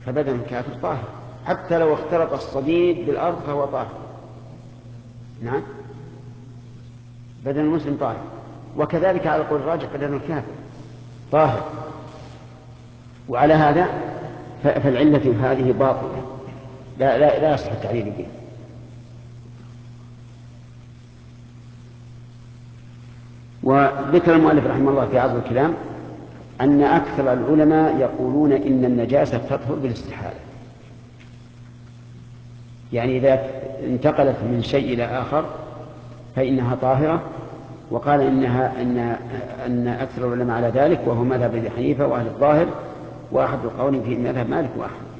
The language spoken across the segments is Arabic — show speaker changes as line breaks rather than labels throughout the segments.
فبدن الكافر طاهر حتى لو اختلط الصديد بالأرض فهو طاهر. نعم، بدن المسلم طاهر، وكذلك على القول الراجح بدن الكافر طاهر. وعلى هذا فالعلة هذه باطلة، لا يصح التعليل به. وذكر المؤلف رحمه الله في عرض الكلام أن أكثر العلماء يقولون إن النجاسة تطهر بالاستحالة، يعني إذا انتقلت من شيء إلى آخر فإنها طاهرة. وقال أن أكثر العلماء على ذلك، وهو مذهب أبي حنيفة وأهل الظاهر، وأحد القولين في مذهب مالك وأحمد.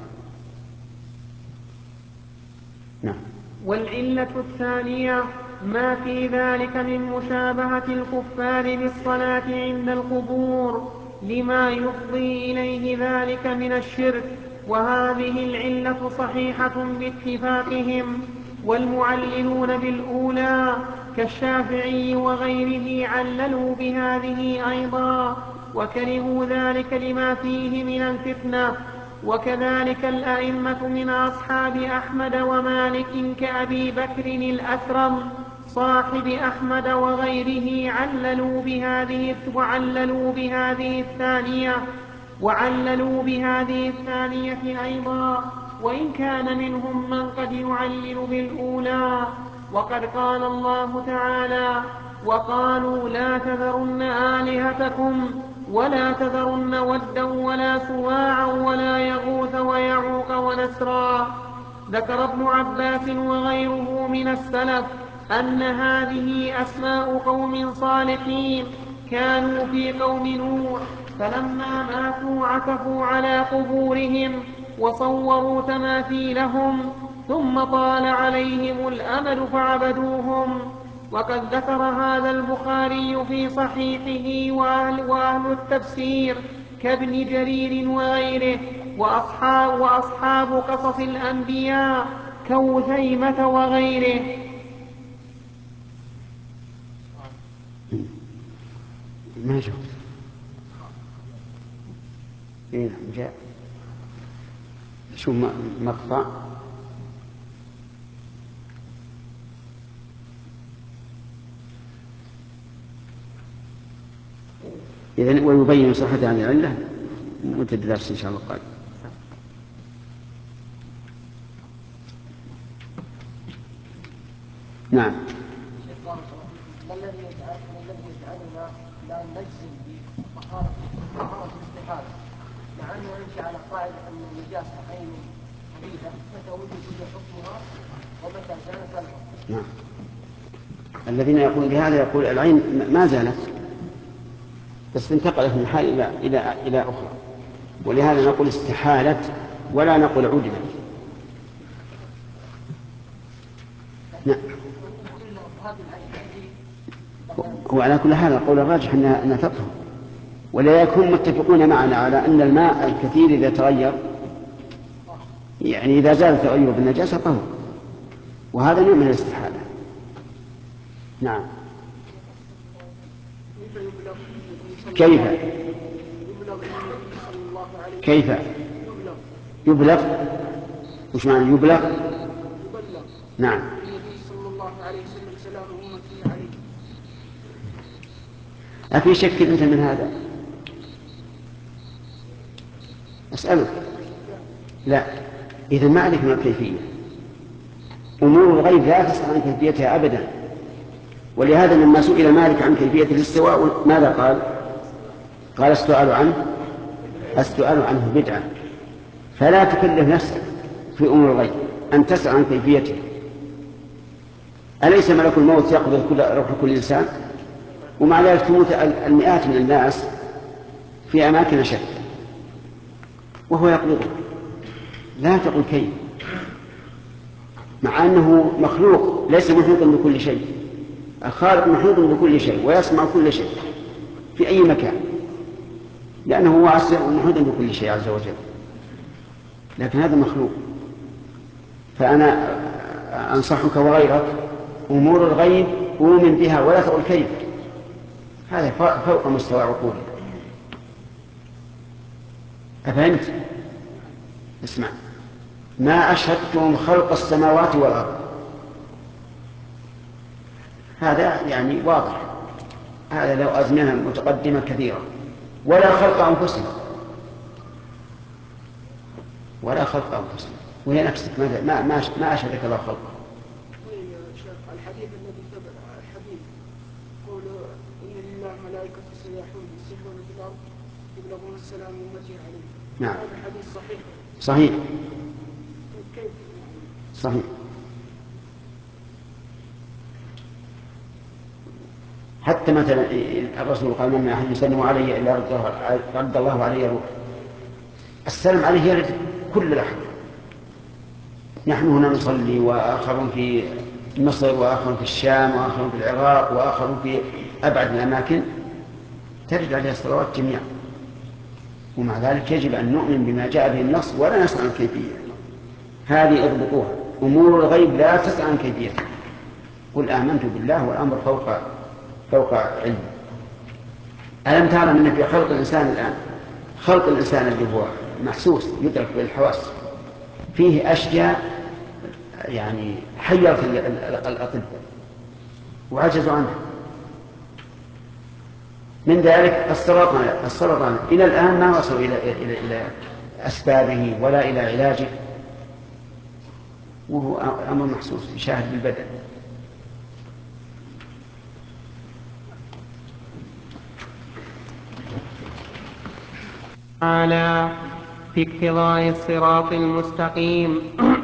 نعم.
والعلة الثانية ما في ذلك من مشابهة الكفار بالصلاة عند القبور لما يفضي إليه ذلك من الشرك، وهذه العلة صحيحة باتفاقهم. والمعللون بالأولى كالشافعي وغيره عللوا بهذه أيضا، وكرهوا ذلك لما فيه من الفتنة. وكذلك الأئمة من أصحاب أحمد ومالك كأبي بكر الأثرم صاحب أحمد وغيره وعللوا بهذه الثانية أيضا، وإن كان منهم من قد يعلل بالأولى. وقد قال الله تعالى: وقالوا لا تذرن آلهتكم ولا تذرن ودا ولا سواعا ولا يغوث ويعوق ونسرا. ذكر ابن عباس وغيره من السلف أن هذه أسماء قوم صالحين كانوا في قوم نوح، فلما ماتوا عكفوا على قبورهم وصوروا تماثيلهم، ثم طال عليهم الأمد فعبدوهم. وقد ذكر هذا البخاري في صحيحه وأهل التفسير كابن جرير وغيره، وأصحاب قصص الأنبياء كوثيمة وغيره.
ما جاء جاء شو مقطع إذن ويبين صحة عن العلة مدة درس إن شاء الله قادم. نعم.
ما الذي يجعلنا لا نجزم بطهارة الاستحالة، مع أنه نمشي على قاعدة أن النجاسة عين حديثة متى وجد حكمها ومتى زالت الحكم.
نعم. الذين يقولون بهذا يقول العين ما زالت، بس انتقلت من حال إلى أخرى، ولهذا نقول استحالت ولا نقول عدلت. نعم. هو على كل حال القول الراجح أنها تطهر، ولا يكون متفقون معنا على أن الماء الكثير إذا تغير، يعني إذا زال تغير بالنجاسة طهر، وهذا نوع من الاستحالة. نعم. كيف يبلغ؟ وش معنى يبلغ؟ نعم. أفي شك أنت من هذا؟ أسألك. لا، إذا ما عليك من الكيفية. أمور الغيب لا تسأل عن كيفيتها أبدا. ولهذا لما سئل مالك عن كيفية الاستواء ماذا قال؟ قال السؤال عنه بدعة. فلا تكلف نفسك في أمور الغيب أن تسأل عن كيفيته. أليس ملك الموت يقبض روح كل إنسان؟ ومع ذلك تموت المئات من الناس في أماكن شتى وهو يقبضه. لا تقل كيف، مع أنه مخلوق ليس محيطا بكل شيء. الخالق محيط بكل شيء ويسمع كل شيء في أي مكان، لأنه واسع ومحيط بكل شيء عز وجل، لكن هذا مخلوق. فأنا أنصحك وغيرك أمور الغيب أؤمن بها ولا تقل كيف، هذا فوق مستوى عقولك. أفهمت؟ اسمع، ما أشهدتم خلق السماوات والأرض، هذا يعني واضح، هذا لو أزمنة متقدمة كثيرة. ولا خلق أنفسهم، ولا خلق أنفسهم، وهي نفسك ما أشهدك الله خلقه.
الحديث الذي ثبت الحديث قول إن لله ملائكة يسيحون في الأرض يبلغون السلام أمتي عليه.
نعم.
هذا الحديث صحيح.
صحيح.
كيف؟
صحيح. حتى مثلا الرسول قال من أحد يسلم علي إلا رد الله علي روح. السلام عليه يرد كل لحظة. نحن هنا نصلي، وآخرون في مصر، وآخرون في الشام، وآخرون في العراق، وآخرون في أبعد الأماكن ترد عليها الصلوات جميعا، ومع ذلك يجب أن نؤمن بما جاء به النص ولا نسأل عن كيفية. هذه اضبطوها، أمور الغيب لا تسأل عن كيفيتها. قل آمنت بالله والأمر فوق علم. ألم تعلم أن في خلق الإنسان الآن، خلق الإنسان اللي هو محسوس يدرك بالحواس، فيه أشياء يعني حيرت الأطباء وعجزوا عنها. من ذلك السرطان إلى الآن ما وصلوا إلى أسبابه ولا إلى علاجه، وهو أمر محسوس يشاهد بالبدن.
تعالى في اقتضاء الصراط المستقيم.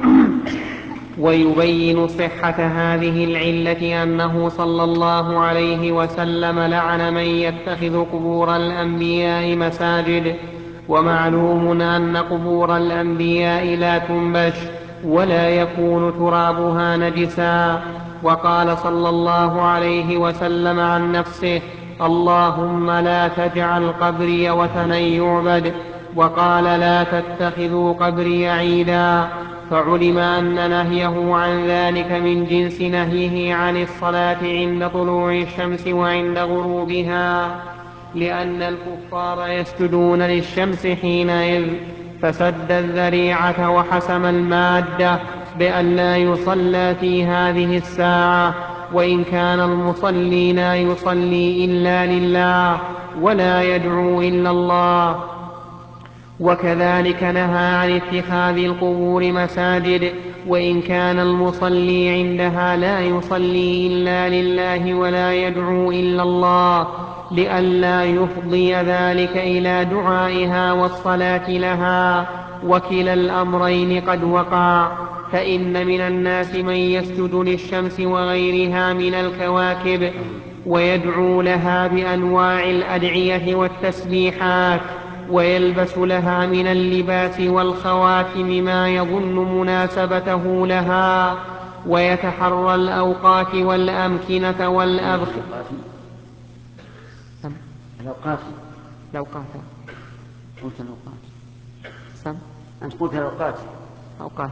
ويبين صحة هذه العلة أنه صلى الله عليه وسلم لعن من يتخذ قبور الأنبياء مساجد. ومعلوم أن قبور الأنبياء لا تنبش ولا يكون ترابها نجسا. وقال صلى الله عليه وسلم عن نفسه: اللهم لا تجعل قبري وثنا يعبد. وقال: لا تتخذوا قبري عيدا. فعلم أن نهيه عن ذلك من جنس نهيه عن الصلاة عند طلوع الشمس وعند غروبها، لأن الكفار يسجدون للشمس حينئذ، فسد الذريعة وحسم المادة بأن لا يصلى في هذه الساعة. وإن كان المصلي لا يصلي إلا لله ولا يدعو إلا الله. وكذلك نهى عن اتخاذ القبور مساجد، وإن كان المصلي عندها لا يصلي إلا لله ولا يدعو إلا الله، لئلا يفضي ذلك إلى دعائها والصلاة لها. وكلا الأمرين قد وقع، فإن من الناس من يسجد للشمس وغيرها من الكواكب ويدعو لها بأنواع الأدعية والتسبيحات، ويلبس لها من اللباس والخواتم ما يظن مناسبته لها، ويتحرى الأوقات والأمكنة والأبخرة.
الأوقات قلت الأوقات. أنت قلت الأوقات.
أوقات.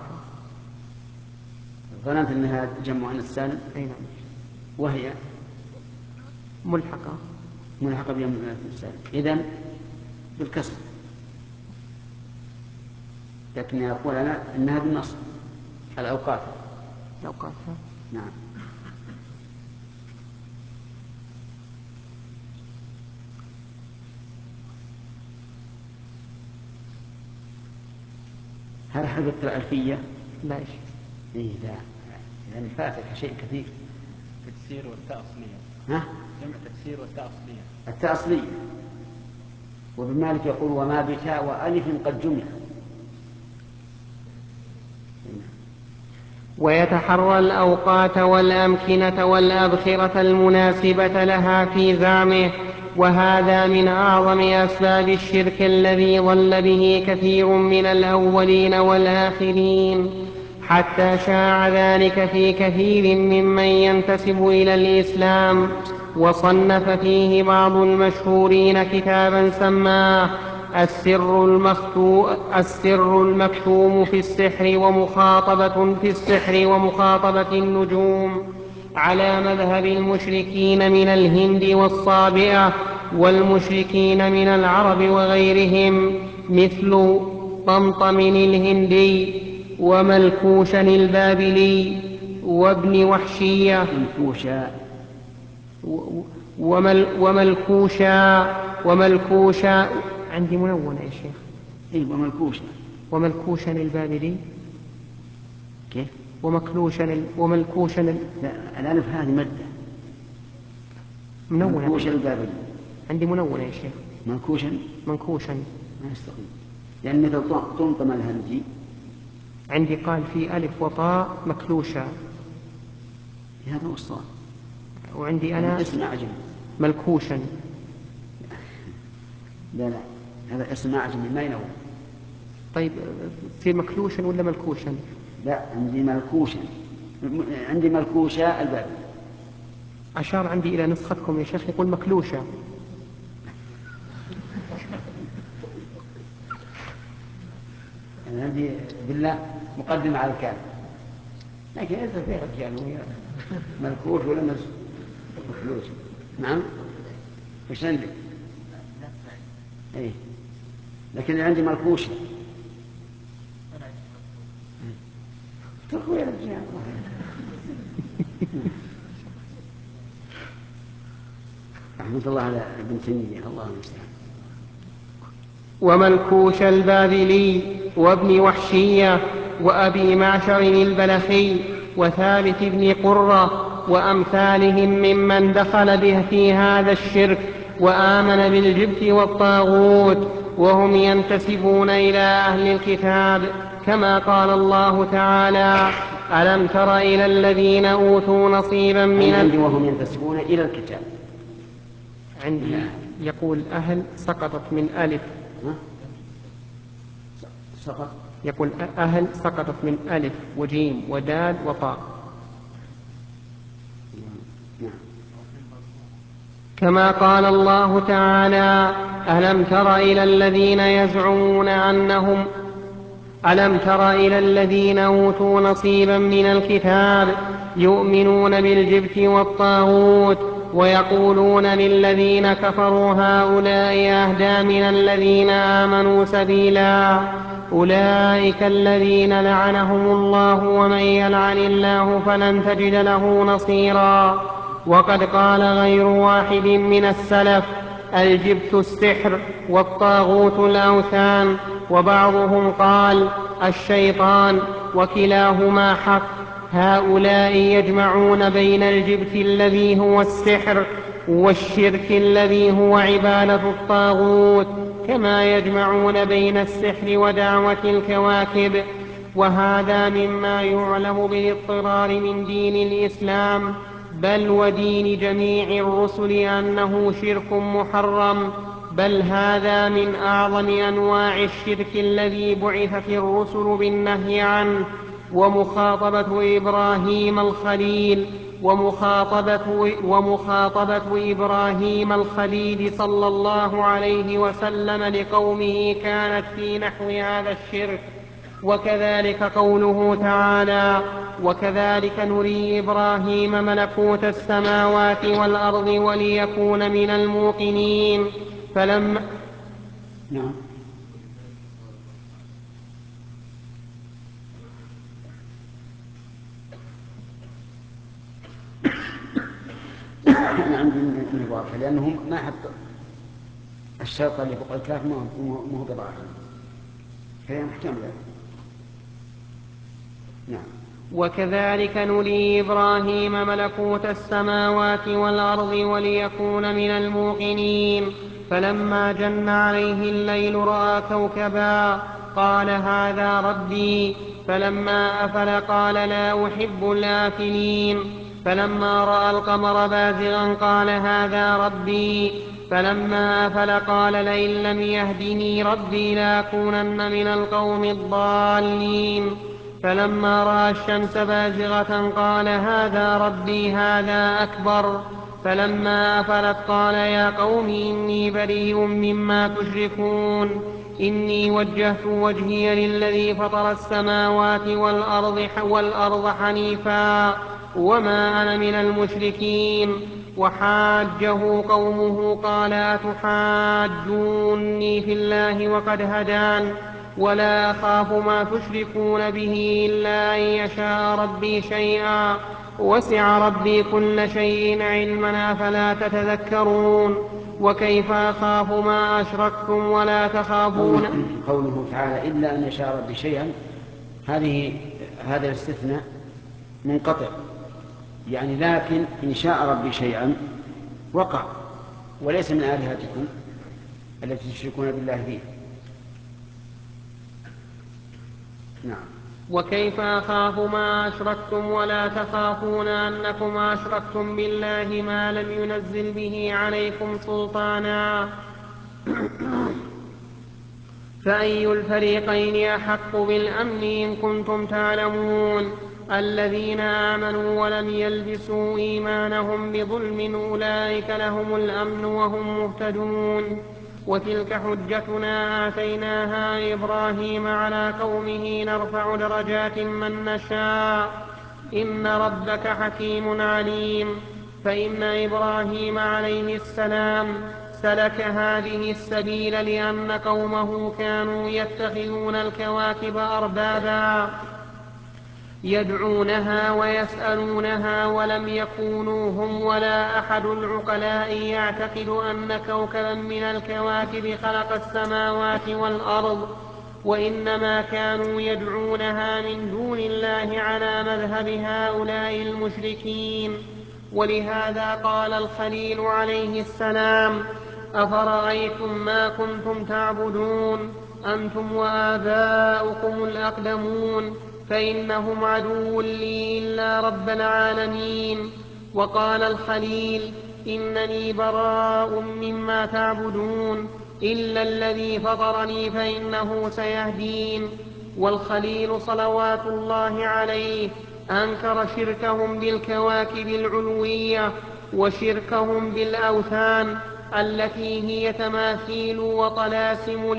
ظننت أنها جمع السالم.
أي نعم.
وهي
ملحقة
بجمع السالم، إذن بالكسر، لكن يقول أنا إنها بالنصب. الأوقات. نعم. هل حدثت الألفية؟
لا شيء.
إيه لا، يعني فاتك شيء كثير.
تكسير والتاء أصلية.
ها؟
جمع تكسير والتاء أصلية.
التاء أصلية. وابن مالك يقول: وما بتاء وألف قد جمع.
ويتحرى الأوقات والأمكنة والأبخرة المناسبة لها في زعمه، وهذا من أعظم أسباب الشرك الذي ضل به كثير من الأولين والآخرين، حتى شاع ذلك في كثير ممن ينتسب إلى الإسلام. وصنف فيه بعض المشهورين كتابا سماه السر المكتوم في السحر ومخاطبة النجوم، على مذهب المشركين من الهند والصابئة والمشركين من العرب وغيرهم، مثل طمطم الهندي وملكوش البابلي وابن وحشية وملكوشا عندي منونة يا شيخ.
إيه
وملكوشا البابلي
كيف؟
وملكوشا
لا الألف هذه مادة
منونة.
ملكوشا البابلي
عندي منونة يا شيخ. منكوشا
ما يستقيم، لأن مثل طمطم الهندي
عندي قال في ألف وطاء مكلوشا،
هذا هو الصواب.
وعندي أنا
اسم أعجمي
ملكوشا.
لا هذا اسم أعجمي ما ينوع.
طيب في مكلوشا ولا ملكوشا؟
لا عندي ملكوشا الباب.
أشار عندي إلى نسختكم يا شيخ يقول مكلوشا.
يعني عندي بالله مقدمة على الكامل، لكن ليس فيها رجال ملكوش ولا مفلوس. نعم وش عندك؟ ايه لكن عندي ملكوشة. تركوا يا رجال. رحمة الله على ابن تيمية، الله المستعان.
وملكوش البابلي وابن وحشية وأبي معشر البلخي وثابت بن قرة وأمثالهم ممن دخل به في هذا الشرك وآمن بالجبت والطاغوت، وهم ينتسبون إلى أهل الكتاب، كما قال الله تعالى: ألم تر إلى الذين أوتوا نصيبا من
عندي وهم ينتسبون إلى الكتاب.
عندي يقول أهل سقطت من ألف.
سقط
يقول أهل سقطت من ألف وجيم ودال وطاء. كما قال الله تعالى: ألم تر إلى الذين أوتوا نصيبا من الكتاب يؤمنون بالجبت والطاغوت ويقولون للذين كفروا هؤلاء أهدى من الذين آمنوا سبيلا، أولئك الذين لعنهم الله ومن يلعن الله فلن تجد له نصيرا. وقد قال غير واحد من السلف: الجبت السحر والطاغوت الأوثان، وبعضهم قال الشيطان، وكلاهما حق. هؤلاء يجمعون بين الجبت الذي هو السحر والشرك الذي هو عبادة الطاغوت، كما يجمعون بين السحر ودعوة الكواكب. وهذا مما يعلم بالاضطرار من دين الإسلام بل ودين جميع الرسل أنه شرك محرم، بل هذا من أعظم أنواع الشرك الذي بعثت الرسل بالنهي عنه. ومخاطبة إبراهيم الخليل صلى الله عليه وسلم لقومه كانت في نحو هذا الشرك. وكذلك قوله تعالى: وكذلك نري إبراهيم ملكوت السماوات والأرض وليكون من الموقنين. فلما
أنا عندي من واضح لأنهم ما حط الشرط اللي فوق الكاف ما هو بضاعة، فهي محتملة. نعم.
وكذلك نري إبراهيم ملكوت السماوات والأرض وليكون من الموقنين. فلما جن عليه الليل رأى كوكبا قال هذا ربي، فلما أفل قال لا أحب الآفلين. فلما رأى القمر بازغا قال هذا ربي، فلما أفل قال لئن لم يهدني ربي لأكونن من القوم الضالين. فلما رأى الشمس بازغة قال هذا ربي هذا أكبر. فلما أفلت قال يا قوم إني بريء مما تشركون، إني وجهت وجهي للذي فطر السماوات والأرض حنيفا وما أنا من المشركين. وحاجه قومه قال أتحاجوني في الله وقد هدان ولا أخاف ما تشركون به إلا أن يشاء ربي شيئا وسع ربي كل شيء علما أفلا تتذكرون. وكيف أخاف ما أشركتم ولا تخافون.
قوله تعالى إلا أن يشاء ربي شيئا، هذا الاستثناء منقطع، يعني لكن إن شاء ربي شيئا وقع، وليس من آلهتكم التي تشركون بالله فيه. نعم.
وكيف أخاف ما أشركتم ولا تخافون أنكم أشركتم بالله ما لم ينزل به عليكم سلطانا. فأي الفريقين أحق بالأمن إن كنتم تعلمون. الذين آمنوا ولم يلبسوا إيمانهم بظلم أولئك لهم الأمن وهم مهتدون. وتلك حجتنا آتيناها إبراهيم على قومه نرفع درجات من نشاء إن ربك حكيم عليم. فإن إبراهيم عليه السلام سلك هذه السبيل لأن قومه كانوا يتخذون الكواكب أربابا يدعونها ويسألونها، ولم يكونوا هم ولا أحد العقلاء يعتقد أن كوكبا من الكواكب خلق السماوات والأرض، وإنما كانوا يدعونها من دون الله على مذهب هؤلاء المشركين. ولهذا قال الخليل عليه السلام: أفرأيتم ما كنتم تعبدون أنتم وآباؤكم الأقدمون فإنهم عدو لي إلا رب العالمين. وقال الخليل: إنني براء مما تعبدون إلا الذي فطرني فإنه سيهدين. والخليل صلوات الله عليه أنكر شركهم بالكواكب العلوية وشركهم بالأوثان التي هي تماثيل وطلاسم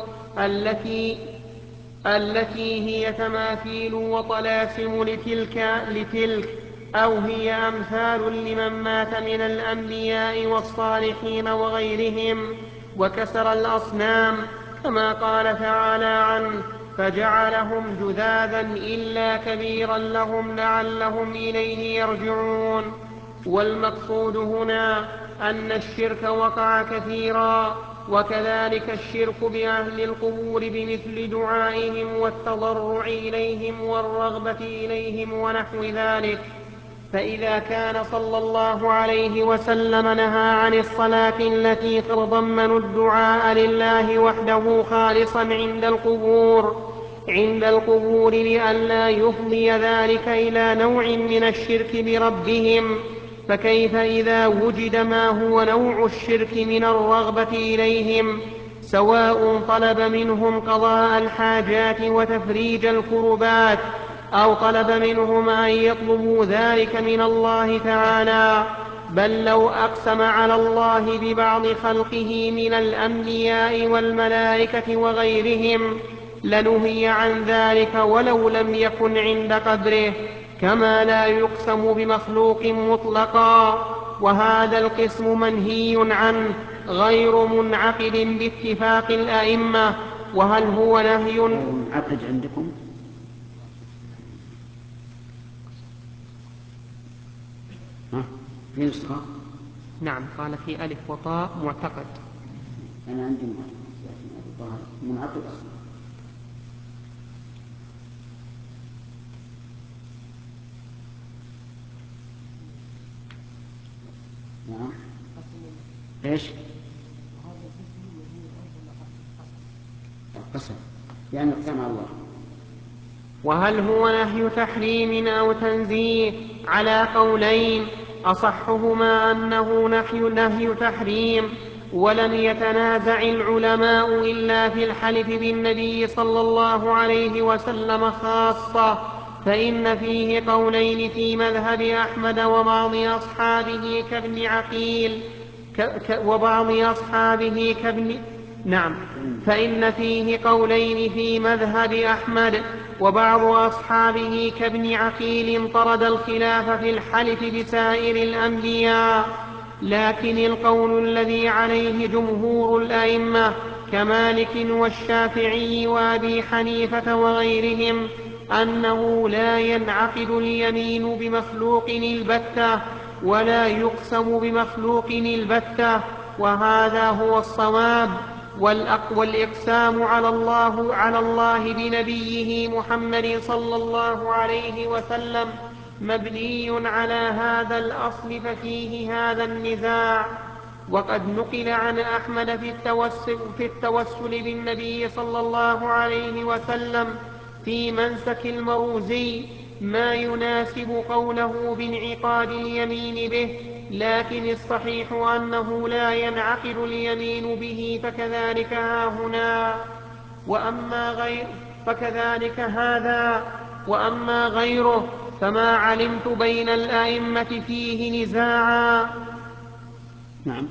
لتلك أو هي أمثال لمن مات من الأنبياء والصالحين وغيرهم وكسر الأصنام، كما قال تعالى عنه: فجعلهم جذاذا إلا كبيرا لهم لعلهم إليه يرجعون. والمقصود هنا أن الشرك وقع كثيرا، وكذلك الشرك بأهل القبور بمثل دعائهم والتضرع إليهم والرغبة إليهم ونحو ذلك. فإذا كان صلى الله عليه وسلم نهى عن الصلاة التي تتضمن الدعاء لله وحده خالصا عند القبور لئلا يفضي ذلك إلى نوع من الشرك بربهم، فكيف إذا وجد ما هو نوع الشرك من الرغبة إليهم، سواء طلب منهم قضاء الحاجات وتفريج الكربات أو طلب منهم أن يطلبوا ذلك من الله تعالى، بل لو أقسم على الله ببعض خلقه من الأنبياء والملائكة وغيرهم لنهي عن ذلك ولو لم يكن عند قبره، كما لا يقسم بمخلوق مطلقا. وهذا القسم منهي عنه غير منعقد باتفاق الأئمة. وهل هو نهي
منعقد عندكم؟ في نسخة؟
نعم، قال في ألف وطاء معتقد.
أنا عندي منعقد أصلا. نعم. إيش؟ القسم يعني اقسم على الله.
وهل هو نهي تحريم أو تنزيه؟ على قولين، أصحهما أنه نهي تحريم، ولم يتنازع العلماء إلا في الحلف بالنبي صلى الله عليه وسلم خاصة، فإن فيه قولين في مذهب أحمد وبعض أصحابه فإن فيه قولين في مذهب أحمد وبعض أصحابه كابن عقيل طرد الخلاف في الحلف بسائر الأنبياء. لكن القول الذي عليه جمهور الأئمة كمالك والشافعي وأبي حنيفة وغيرهم أنه لا ينعقد اليمين بمخلوق البتة ولا يقسم بمخلوق البتة، وهذا هو الصواب. والإقسام على الله بنبيه محمد صلى الله عليه وسلم مبني على هذا الأصل، ففيه هذا النزاع. وقد نقل عن أحمد في التوسل بالنبي صلى الله عليه وسلم في منسك المروزي ما يناسب قوله بانعقاد اليمين به، لكن الصحيح أنه لا ينعقد اليمين به، فكذلك هاهنا. فكذلك هذا. وأما غيره فما علمت بين الأئمة فيه نزاعا.
نعم.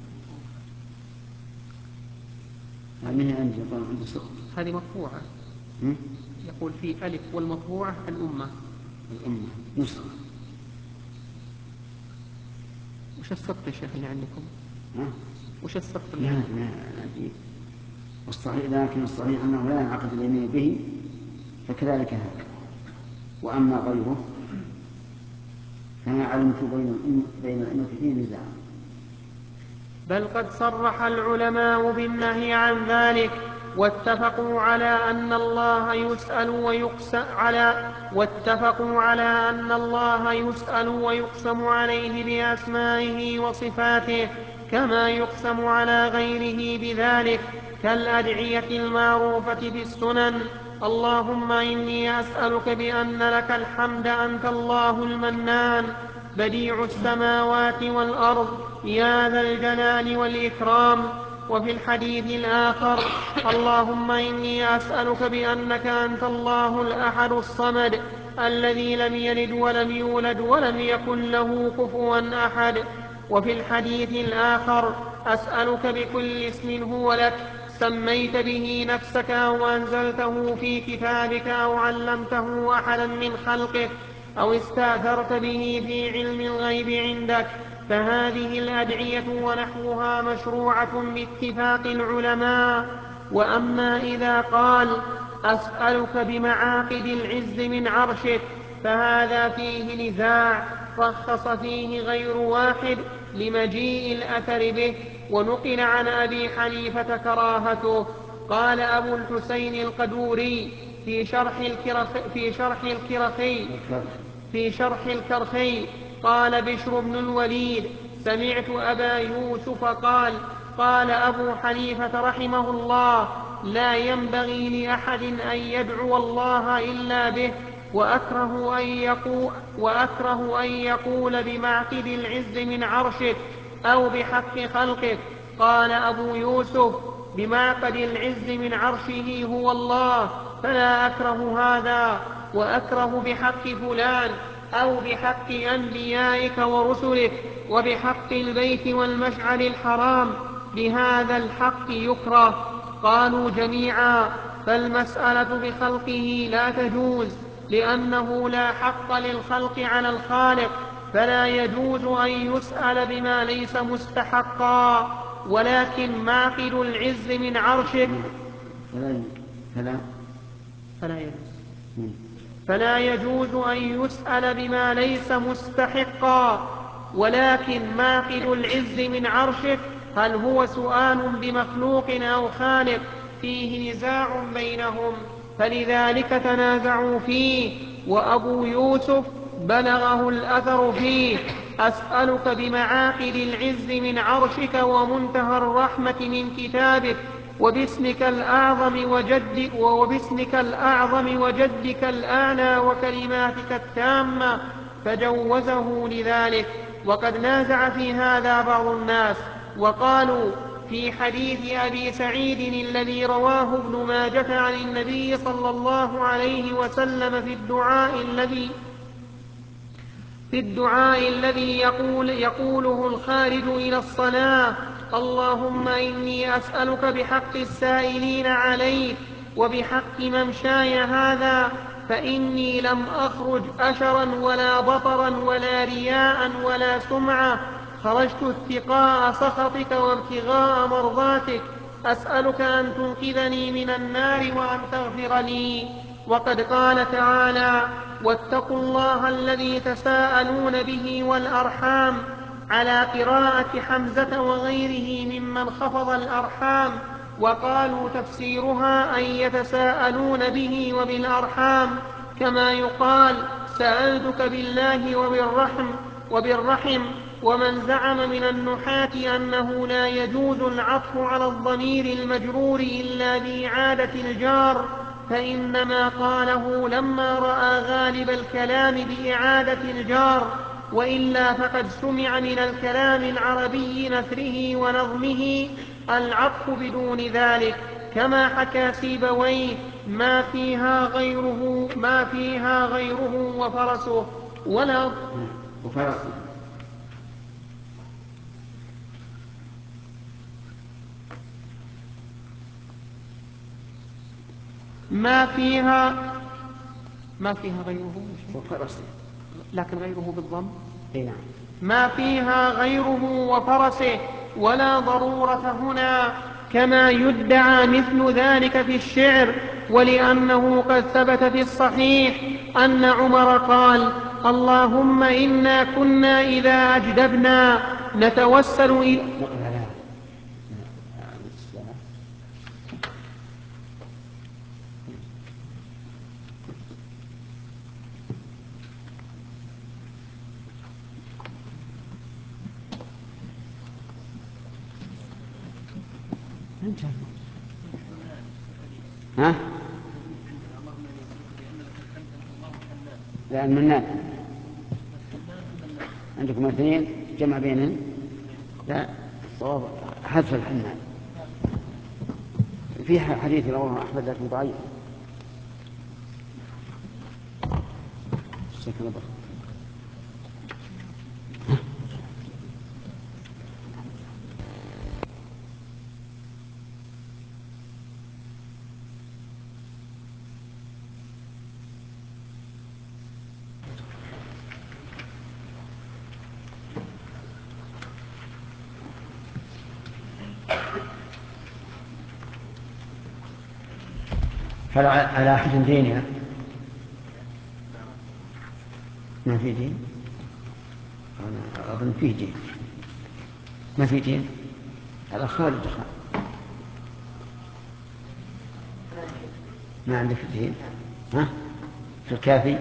هذه مطبوعة. يقول في ألف والمطبوعة الأمة
نسخة.
وش السقط يا شيخ اللي عندكم؟ وش السقط اللي
لا
عندكم؟
لا الصحيح، لكن الصحيح أنه لا ينعقد اليمين به، فكذلك هذا. وأما غيره فما علمت بين الأئمة فيه نزاع.
بل قد صرح العلماء بالنهي عن ذلك، واتفقوا على أن الله يسأل ويقسم عليه بأسمائه وصفاته كما يقسم على غيره بذلك، كالأدعية المعروفة في السنن: اللهم إني أسألك بأن لك الحمد أنت الله المنان بديع السماوات والأرض يا ذا الجلال والإكرام. وفي الحديث الآخر: اللهم إني أسألك بأنك أنت الله الأحد الصمد الذي لم يلد ولم يولد ولم يكن له كفوا أحد. وفي الحديث الآخر: أسألك بكل اسم هو لك سميت به نفسك أو أنزلته في كتابك أو علمته أحدا من خلقك أو استأثرت به في علم الغيب عندك. فهذه الأدعية ونحوها مشروعة باتفاق العلماء. وأما إذا قال: أسألك بمعاقد العز من عرشك، فهذا فيه نزاع رخص فيه غير واحد لمجيء الأثر به، ونقل عن أبي حنيفة كراهته. قال أبو الحسين القدوري في شرح الكرخي: قال بشر بن الوليد: سمعت أبا يوسف قال أبو حنيفة رحمه الله: لا ينبغي لأحد أن يدعو الله إلا به، وأكره أن يقول بمعقد العز من عرشك أو بحق خلقك. قال أبو يوسف: بمعقد العز من عرشه هو الله، فلا أكره هذا، وأكره بحق فلان أو بحق أنبيائك ورسلك وبحق البيت والمشعر الحرام، بهذا الحق يكره. قالوا جميعا: فالمسألة بخلقه لا تجوز، لأنه لا حق للخلق على الخالق، فلا يجوز أن يسأل بما ليس مستحقا. ولكن معقد العز من عرشك فلا يجوز أن يسأل بما ليس مستحقا. ولكن معقد العز من عرشك هل هو سؤال بمخلوق أو خالق؟ فيه نزاع بينهم، فلذلك تنازعوا فيه. وأبو يوسف بلغه الأثر فيه: أسألك بمعاقد العز من عرشك ومنتهى الرحمة من كتابك وباسمك الأعظم وجدك الأعلى وكلماتك التامة، فجوزه لذلك. وقد نازع في هذا بعض الناس، وقالوا في حديث أبي سعيد الذي رواه ابن ماجة عن النبي صلى الله عليه وسلم في الدعاء الذي يقوله الخارج إلى الصلاة: اللهم إني أسألك بحق السائلين عليك وبحق ممشاي هذا، فإني لم أخرج أشرا ولا بطرا ولا رياء ولا سمعة، خرجت اتقاء سخطك وابتغاء مرضاتك، أسألك أن تنقذني من النار وأن تغفر لي. وقد قال تعالى: واتقوا الله الذي تساءلون به والأرحام، على قراءة حمزة وغيره ممن خفض الأرحام، وقالوا تفسيرها أن يتساءلون به وبالأرحام، كما يقال سألتك بالله وبالرحم. ومن زعم من النحاة أنه لا يجوز العطف على الضمير المجرور إلا بإعادة الجار، فإنما قاله لما رأى غالب الكلام بإعادة الجار، وإلا فقد سمع من الكلام العربي نثره ونظمه العطف بدون ذلك، كما حكى سيبويه: ما فيها غيره وفرسه ولا ما فيها غيره
وفرسه،
لكن غيره بالضم.
نعم.
ما فيها غيره وفرسه ولا ضرورة هنا، كما يدعى مثل ذلك في الشعر. ولأنه قد ثبت في الصحيح أن عمر قال: اللهم إنا كنا إذا أجدبنا نتوسل إلى
ها؟ لا، المنان عندكم اثنين جمع بينهم. لا، صواب حذف الحنان. في حديث رواه أحمد لكن ضعيف. هل على أحد دينها؟ ما في دين؟ أنا أظن فيه دين. ما في دين؟ هذا خالد ما عندك دين؟ ها؟ في الكافي؟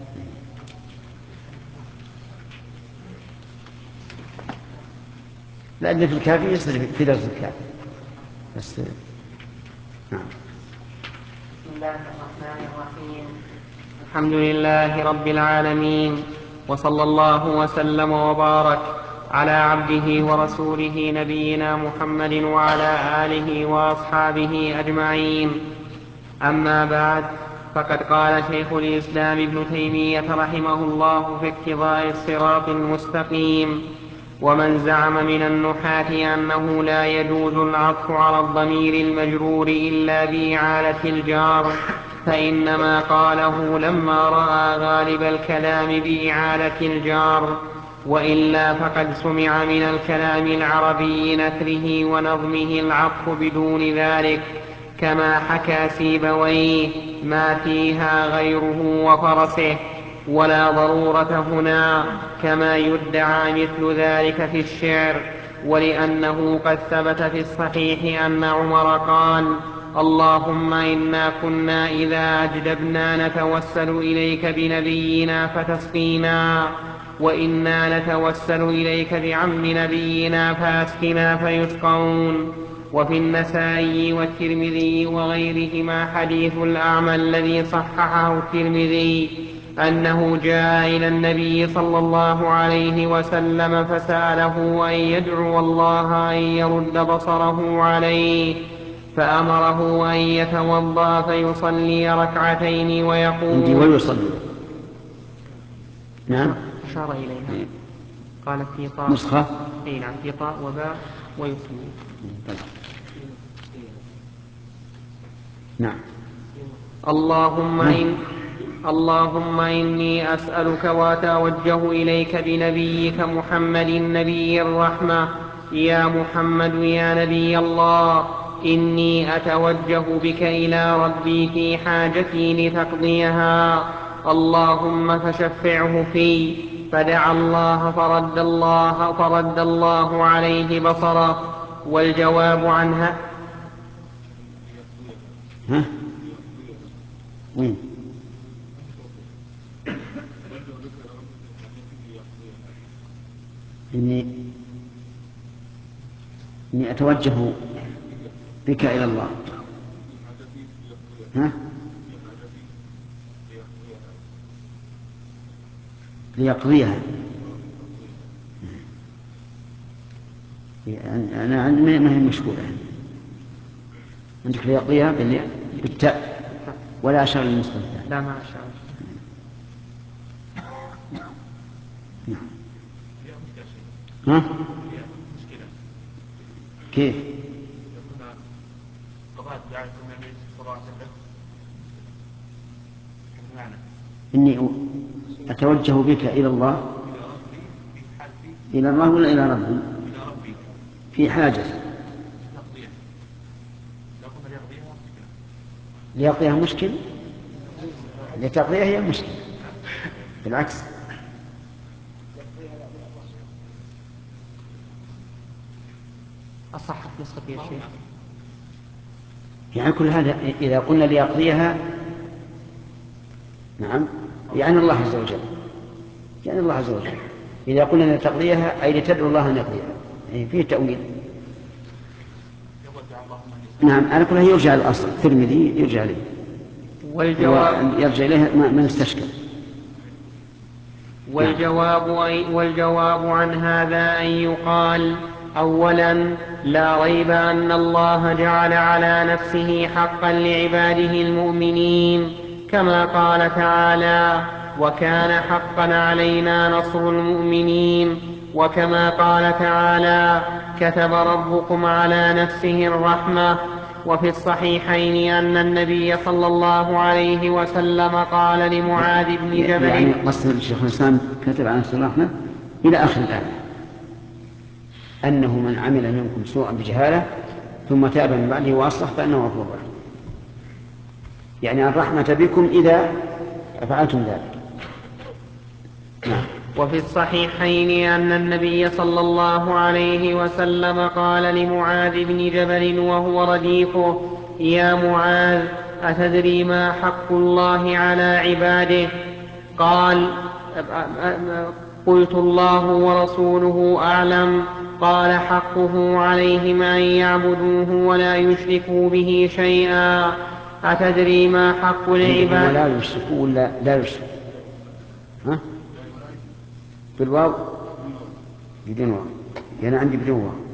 لأن في الكافي يصدر في درس الكافي بس. نعم.
بسم الله الرحمن الرحيم. الحمد لله رب العالمين، وصلى الله وسلم وبارك على عبده ورسوله نبينا محمد وعلى آله وأصحابه أجمعين. أما بعد، فقد قال شيخ الإسلام ابن تيمية رحمه الله في اقتضاء الصراط المستقيم: ومن زعم من النحاة أنه لا يجوز العطف على الضمير المجرور إلا بإعادة الجار، فإنما قاله لما رأى غالب الكلام بإعادة الجار، وإلا فقد سمع من الكلام العربي نثره ونظمه العطف بدون ذلك، كما حكى سيبويه: ما فيها غيره وفرسه ولا ضرورة هنا، كما يدعى مثل ذلك في الشعر. ولأنه قد ثبت في الصحيح أن عمر قال: اللهم إنا كنا إذا أجدبنا نتوسل إليك بنبينا فتسقينا، وإنا نتوسل إليك بعم نبينا فأسقنا فيسقون. وفي النسائي والترمذي وغيرهما حديث الأعمى الذي صححه الترمذي أنه جاء إلى النبي صلى الله عليه وسلم فسأله أن يدعو الله أن يرد بصره عليه، فأمره أن يتوضأ فيصلي ركعتين ويقول
ويصلي. نعم.
أشار إليها. قال في طاء
نسخة.
نعم، في طاء وباء ويصلي.
نعم.
اللهم إني أسألك وأتوجه إليك بنبيك محمد نبي الرحمة: يا محمد يا نبي الله، إني أتوجه بك إلى ربي في حاجتي لتقضيها، اللهم فشفعه في. فدعا الله فرد الله عليه بصره. والجواب عنها
ها؟ وين؟ إني أتوجه بك إلى الله. ها؟ ليقضيها. أنا عندي ما هي مشكولة. عندك ليقضيها بالتاء ولا أشار للمستثنى؟
لا ما أشار.
ها؟ كيف؟ إني أتوجه بك إلى الله. إلى الله ولا إلى ربي؟ في حاجة ليقضيها مشكل، لتقضيها هي مشكل، بالعكس.
أصحت نسختي يا شيخ.
يعني كل هذا إذا قلنا ليقضيها، نعم، يعني الله عز وجل، يعني الله عز وجل. إذا قلنا لتقضيها أي لتدعو الله أن يقضيها، يعني فيه تأويل. نعم، على كل يرجع الأصل الترمذي يرجع إليه، يرجع إليه من استشكل.
والجواب عن هذا أن يقال: أولا، لا ريب أن الله جعل على نفسه حقا لعباده المؤمنين، كما قال تعالى: وكان حقا علينا نصر المؤمنين. وكما قال تعالى: كتب ربكم على نفسه الرحمة. وفي الصحيحين أن النبي صلى الله عليه وسلم قال لمعاذ بن جبل،
يعني قصد الشيخ الإسلام كتب على نفسه الرحمة إلى آخر الآية، أنه من عمل منكم سوءا بجهالة ثم تاب من بعده وأصلح فإنه غفور رحيم. يعني الرحمة بكم إذا فعلتم ذلك. نعم.
وفي الصحيحين أن النبي صلى الله عليه وسلم قال لمعاذ بن جبل وهو رديفه: يا معاذ، أتدري ما حق الله على عباده؟ قال: قلت: الله ورسوله أعلم. قال: حقه عليهم أن يعبدوه ولا يشركوا به شيئا. أتدري ما حق العباد؟
ولا يشركوا ولا لا يشركوا؟ ها؟ بالواو بدون واو، أنا عندي بدون واو.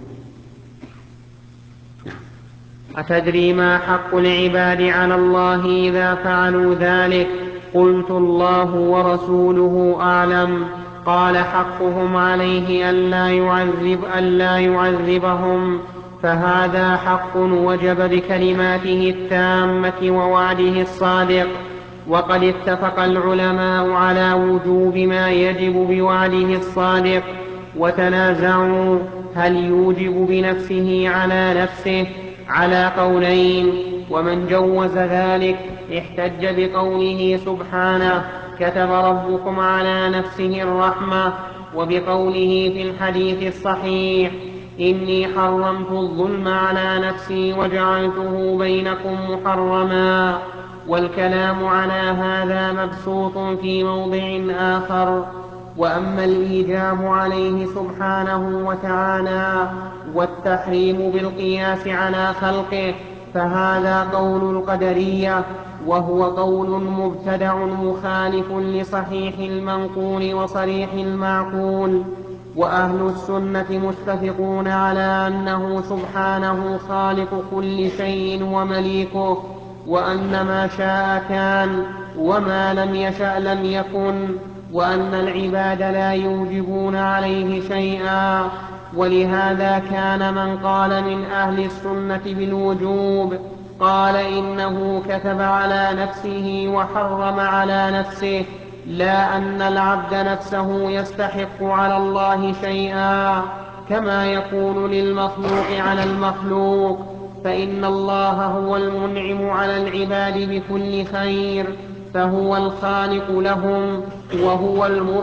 أتدري ما حق العباد على الله إذا فعلوا ذلك؟ قلت: الله ورسوله أعلم. قال: حقهم عليه ألا يعذبهم، فهذا حق وجب بكلماته التامة ووعده الصادق. وقد اتفق العلماء على وجوب ما يجب بوعده الصادق، وتنازعوا هل يوجب بنفسه على نفسه على قولين. ومن جوز ذلك احتج بقوله سبحانه: كتب ربكم على نفسه الرحمة، وبقوله في الحديث الصحيح: إني حرمت الظلم على نفسي وجعلته بينكم محرما. والكلام على هذا مبسوط في موضع آخر. وأما الإيجاب عليه سبحانه وتعالى والتحريم بالقياس على خلقه فهذا قول القدرية، وهو قول مبتدع مخالف لصحيح المنقول وصريح المعقول. وأهل السنة متفقون على أنه سبحانه خالق كل شيء ومليكه، وأن ما شاء كان وما لم يشأ لم يكن، وأن العباد لا يوجبون عليه شيئا. ولهذا كان من قال من أهل السنة بالوجوب قال إنه كتب على نفسه وحرم على نفسه، لا أن العبد نفسه يستحق على الله شيئا، كما يكون للمخلوق على المخلوق. فإن الله هو المنعم على العباد بكل خير، فهو الخالق لهم وهو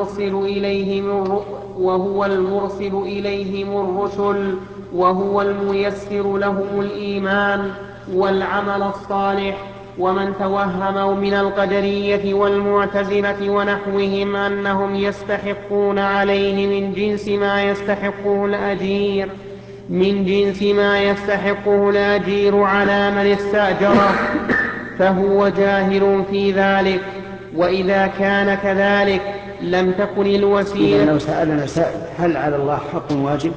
المرسل إليهم الرسل، وهو الميسر لهم الإيمان والعمل الصالح. ومن توهم من القدرية والمعتزلة ونحوهم أنهم يستحقون عليه من جنس ما يستحقه الأجير على من استأجره، فهو جاهل في ذلك. وإذا كان كذلك لم تكن الوسيلة.
لو سألنا سائل هل على الله حق واجب؟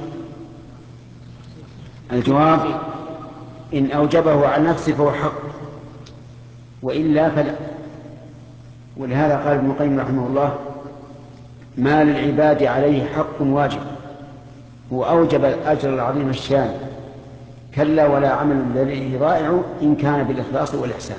الجواب إن أوجبه على نفسه فهو حق، وإلا فلا. ولهذا قال ابن القيم رحمه الله: ما للعباد عليه حق واجب، هو أوجب الأجر العظيم الشان، كلا ولا عمل الذي ضائع إن كان بالإخلاص والإحسان.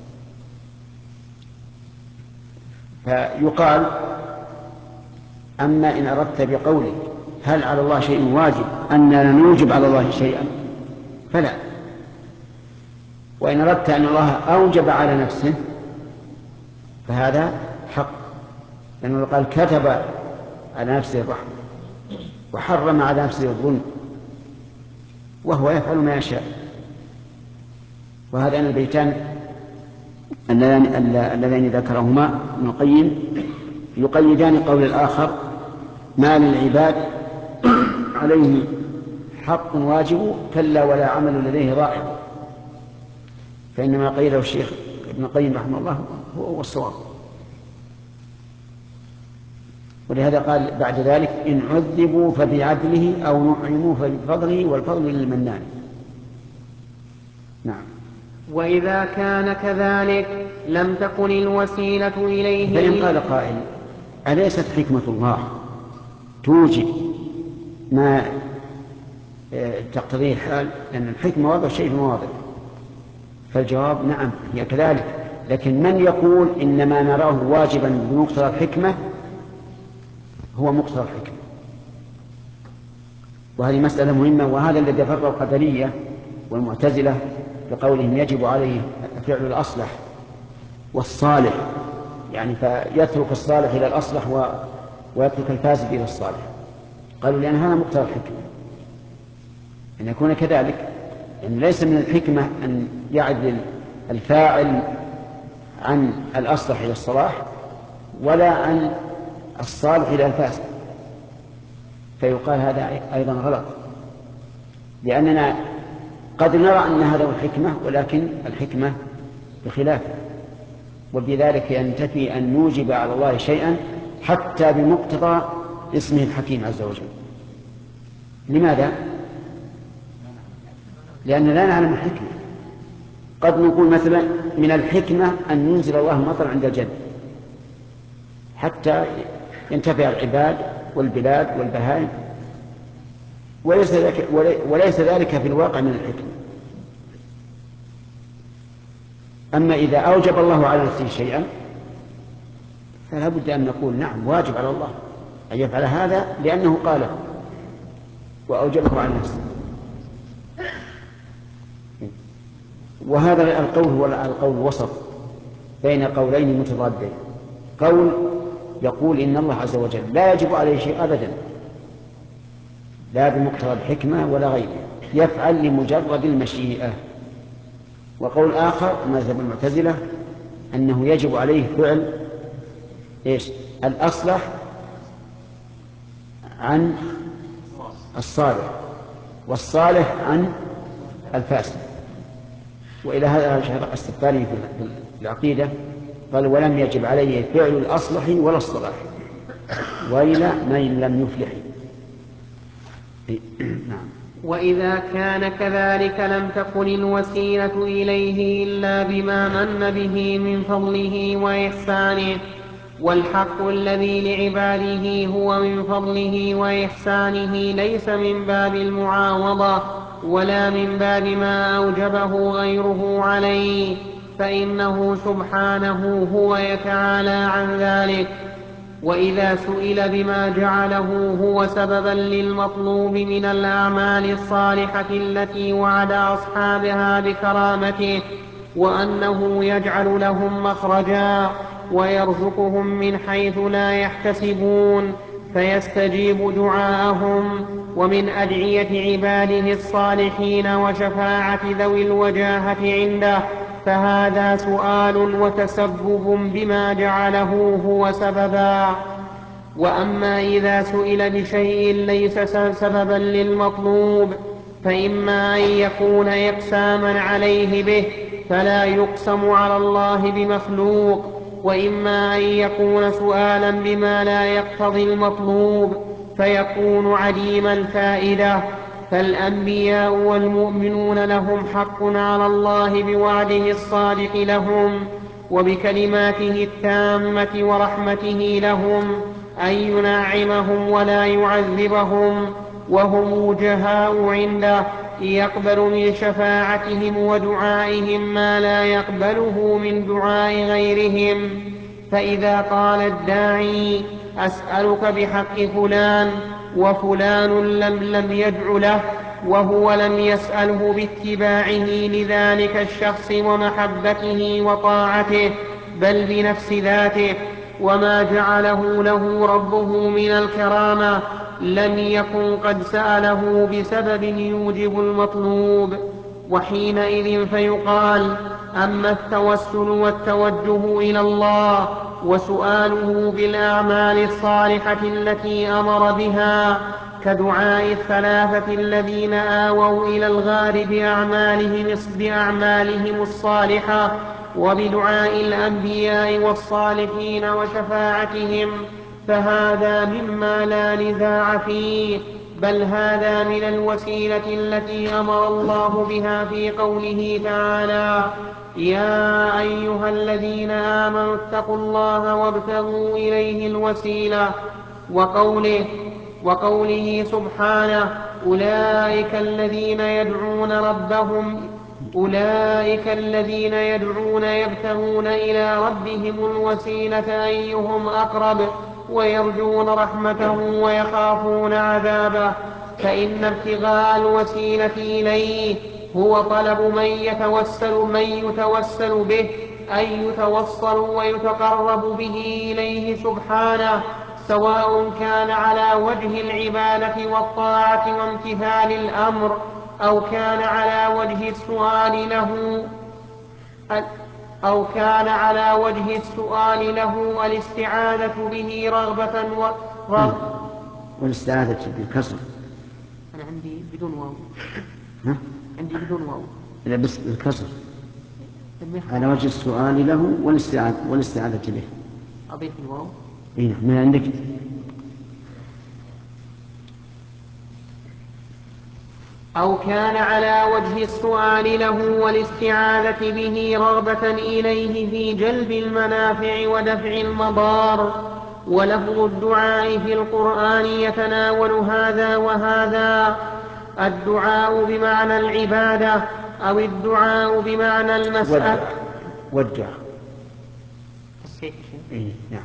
فيقال: أما إن أردت بقوله هل على الله شيء واجب أننا نوجب على الله شيئا فلا. وإن أردت أن الله أوجب على نفسه فهذا حق، لأنه قال كتب على نفسه الرحمة وحرم على نفسه الظلم وهو يفعل ما يشاء. وهذان البيتان اللذين ذكرهما ابن القيم يقيدان قول الآخر: ما للعباد عليه حق واجب كلا ولا عمل لديه ضائع. فإنما قيله الشيخ ابن القيم رحمه الله هو الصواب. ولهذا قال بعد ذلك: إن عذبوا فبعدله أو نعموا فبفضله والفضل للمنان. نعم.
وإذا كان كذلك لم تكن الوسيلة إليه.
فإن قال قائل: أليست حكمة الله توجب ما تقتضيه الحال؟ لأن الحكمة وضع شيء في مواضع. فالجواب: نعم هي كذلك، لكن من يقول إنما نراه واجبا بمقتضى الحكمة هو مقتضى الحكمة. وهذه مسألة مهمة، وهذا الذي فرق القدرية والمعتزلة بقولهم يجب عليه فعل الأصلح والصالح، يعني فيترك الصالح إلى الأصلح ويترك الفاسد إلى الصالح. قالوا لأن هذا مقتضى الحكمة أن يكون كذلك، يعني ليس من الحكمة أن يعدل الفاعل عن الأصلح إلى الصلاح ولا عن الصالح إلى الفاسد. فيقال هذا أيضا غلط، لأننا قد نرى أن هذا هو الحكمة، ولكن الحكمة بخلافه. وبذلك ينتفي أن نوجب على الله شيئا حتى بمقتضى اسمه الحكيم عز وجل. لماذا؟ لأننا لا نعلم الحكمة. قد نقول مثلا من الحكمة أن ينزل الله المطر عند الجد حتى ينتفع العباد والبلاد والبهائم، وليس ذلك في الواقع من الحكمة. أما إذا أوجب الله على نفسه شيئا فلا بد أن نقول نعم واجب على الله أن يفعل هذا لأنه قاله وأوجبه على نفسه. وهذا القول هو القول الوسط بين قولين متضادين. قول يقول إن الله عز وجل لا يجب عليه شيء أبدا، لا بمقتضى الحكمة ولا غيره، يفعل لمجرد المشيئة. وقول آخر مذهب المعتزلة أنه يجب عليه فعل الأصلح عن الصالح والصالح عن الفاسد. وإلى هذا شرح السفاري في العقيدة قال: ولم يجب عليه فعل الأصلح ولا الصلاح وإلى من لم يفلح. نعم.
وإذا كان كذلك لم تكن الوسيلة إليه إلا بما من به من فضله وإحسانه، والحق الذي لعباده هو من فضله وإحسانه ليس من باب المعاوضة ولا من باب ما أوجبه غيره عليه، فإنه سبحانه هو يتعالى عن ذلك. وإذا سئل بما جعله هو سببا للمطلوب من الأعمال الصالحة التي وعد أصحابها بكرامته وأنه يجعل لهم مخرجا ويرزقهم من حيث لا يحتسبون فيستجيب دعاءهم، ومن أدعية عباده الصالحين وشفاعة ذوي الوجاهة عنده، فهذا سؤال وتسبب بما جعله هو سببا. وأما إذا سئل بشيء ليس سببا للمطلوب فإما أن يكون إقساما عليه به فلا يقسم على الله بمخلوق، وإما أن يكون سؤالا بما لا يقتضي المطلوب فيكون عديم الفائدة. فالأنبياء والمؤمنون لهم حق على الله بوعده الصادق لهم وبكلماته التامة ورحمته لهم أن ينعمهم ولا يعذبهم، وهم وجهاء عنده يقبل من شفاعتهم ودعائهم ما لا يقبله من دعاء غيرهم. فإذا قال الداعي أسألك بحق فلان وفلان لم يدع له وهو لم يسأله باتباعه لذلك الشخص ومحبته وطاعته بل بنفس ذاته وما جعله له ربه من الكرامة، لم يكن قد سأله بسبب يوجب المطلوب. وحينئذ فيقال: أما التوسل والتوجه إلى الله وسؤاله بالأعمال الصالحة التي أمر بها كدعاء الثلاثة الذين آووا إلى الغار بأعمالهم الصالحة وبدعاء الأنبياء والصالحين وشفاعتهم، فهذا مما لا نزاع فيه، بل هذا من الوسيلة التي أمر الله بها في قوله تعالى: يا أيها الذين آمنوا اتقوا الله وابتغوا إليه الوسيلة، وقوله سبحانه: أولئك الذين يدعون يبتغون إلى ربهم الوسيلة أيهم أقرب ويرجون رحمته ويخافون عذابه. فإن ابتغاء الوسيلة إليه هو طلب من يتوسل به، أي يتوصل ويتقرب به إليه سبحانه، سواء كان على وجه العبادة والطاعة وامتثال الأمر أو كان على وجه السؤال له الاستعاذة به رغبة
والاستعاذة بالكسر.
أنا عندي بدون واو.
ها؟
عندي بدون واو.
لا بس بالكسر. على وجه السؤال له والاستعاذة به.
أضيف الواو.
إيه من عندك.
أو كان على وجه السؤال له والاستعاذة به رغبة إليه في جلب المنافع ودفع المضار. ولفظ الدعاء في القرآن يتناول هذا وهذا: الدعاء بمعنى العبادة أو الدعاء بمعنى المسألة.
والدعاء. نعم.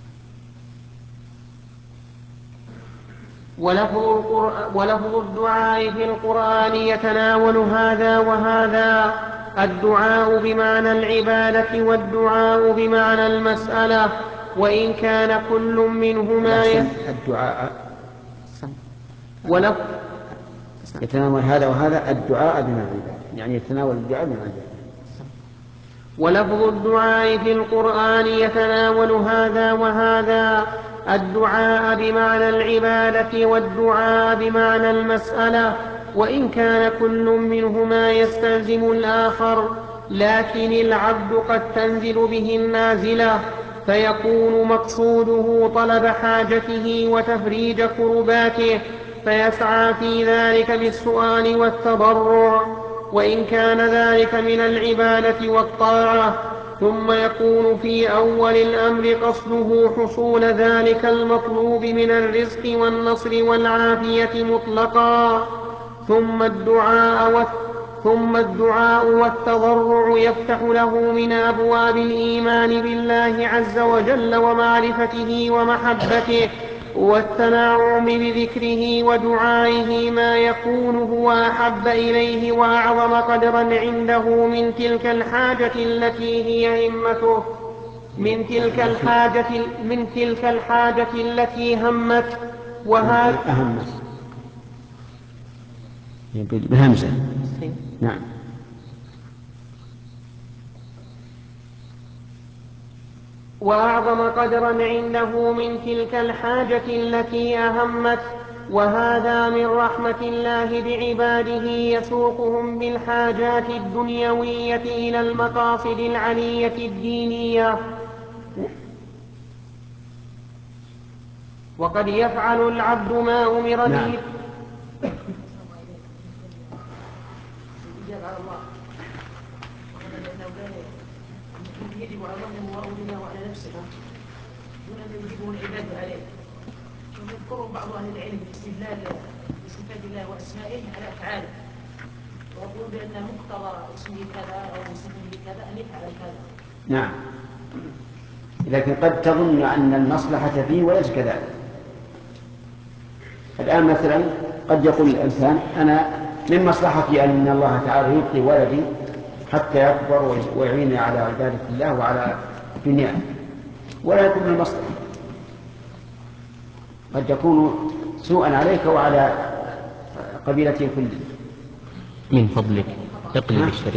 ولفظ الدعاء في القرآن يتناول هذا وهذا: الدعاء بمعنى العبادة والدعاء بمعنى المسألة، وإن كان كل منهما
الدعاء يتناول هذا وهذا. الدعاء بمعنى العبادة يعني يتناول الدعاء بمعنى العبادة.
ولفظ الدعاء في القرآن يتناول هذا وهذا: الدعاء بمعنى العبادة والدعاء بمعنى المسألة، وإن كان كل منهما يستلزم الآخر، لكن العبد قد تنزل به النازلة فيكون مقصوده طلب حاجته وتفريج كرباته فيسعى في ذلك بالسؤال والتضرع، وإن كان ذلك من العبادة والطاعة، ثم يكون في أول الأمر قصده حصول ذلك المطلوب من الرزق والنصر والعافية مطلقا، ثم ثم الدعاء والتضرع يفتح له من أبواب الإيمان بالله عز وجل ومعرفته ومحبته والتنعم بذكره ودعائه ما يكون هو أحب إليه وأعظم قدرا عنده من تلك الحاجة التي هي همته، من تلك الحاجة التي همت. وهذا
أهمت بالهمزة. نعم.
وأعظم قدرا عنده من تلك الحاجة التي أهمت. وهذا من رحمة الله بعباده يسوقهم بالحاجات الدنيوية إلى المقاصد العلية الدينية. وقد يفعل العبد ما أمر به.
نعم.
يجب على ظنه وأولياءه على نفسه دون أن يجبه العباد عليه. ويذكر بعض أهل العلم الاستدلال بصفات الله وأسمائه على أفعاله، ويقول بأن مقتضى اسمه كذا أو صفته كذا أن يفعل كذا.
نعم، لكن قد تظن أن المصلحة فيه وليس كذلك. الآن مثلا قد يقول الإنسان أنا من مصلحتي أن الله تعالى يبقي ولدي حتى يكبر ويعيني على عبادة الله وعلى دنياه، ولا يكون من المصلحة، قد يكون سوءا عليك وعلى قبيلته كلها.
من فضلك اقلب الشريعة.